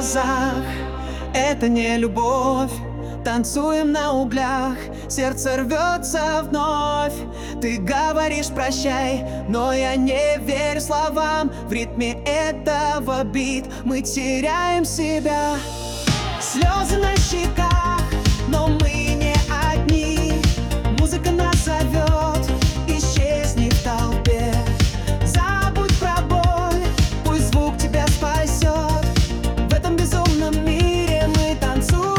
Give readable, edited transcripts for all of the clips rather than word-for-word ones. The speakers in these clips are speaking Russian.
глазах. Это не любовь, танцуем на углях, сердце рвется вновь. Ты говоришь прощай, но я не верю словам. В ритме этого бит мы теряем себя. Слезы на щеках, но мы не одни. Музыка нас зовет, исчезни в толпе. Забудь про боль, пусть звук тебя спасет. В этом безумном мире мы танцуем.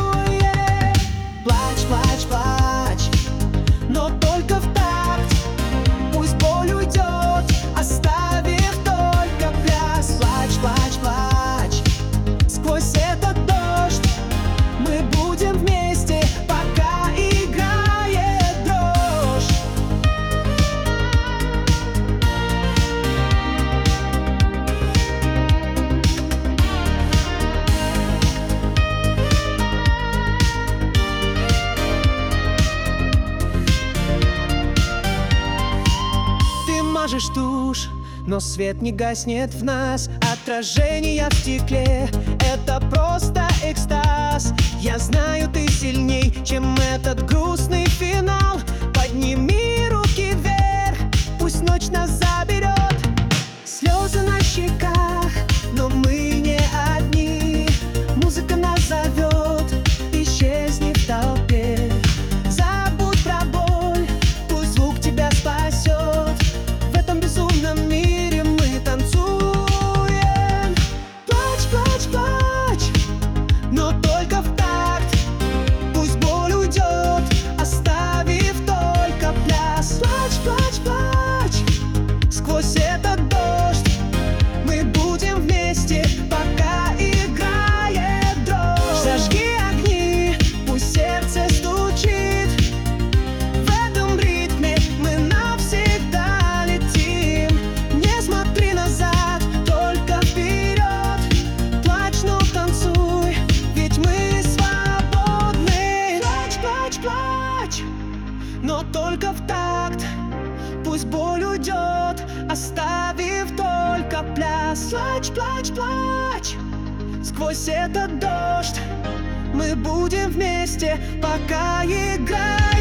Плачь, плачь, плачь, но только в такт. Пусть боль уйдет, оставив только пляс. Плачь, плачь, плачь, сквозь этот дождь мы будем вместе, пока играет дрожь. Ты мажешь тушь, но свет не гаснет в нас. Отражение в стекле — это просто экстаз. Я знаю, ты сильней, чем этот грустный финал. Подними руки вверх, пусть ночь нас заберет. Слезы на щеках, но мы не одни. Музыка нас зовет, исчезни в толпе. Забудь про боль, пусть звук тебя спасет. В этом безумном мире мы танцуем. Плачь, плачь, плачь, но только в такт. Пусть боль уйдет, оставив только пляс. Плачь, плачь, плачь, сквозь этот дождь мы будем вместе, пока играет дрожь. Зажги огни, пусть сердце стучит. В этом ритме мы навсегда летим. Не смотри назад, только вперед. Плачь, но танцуй, ведь мы свободны. Плачь, плачь, плачь, но только в такт. Пусть боль уйдет, оставив только пляс. Плачь, плачь, плачь, сквозь этот дождь мы будем вместе, пока играем.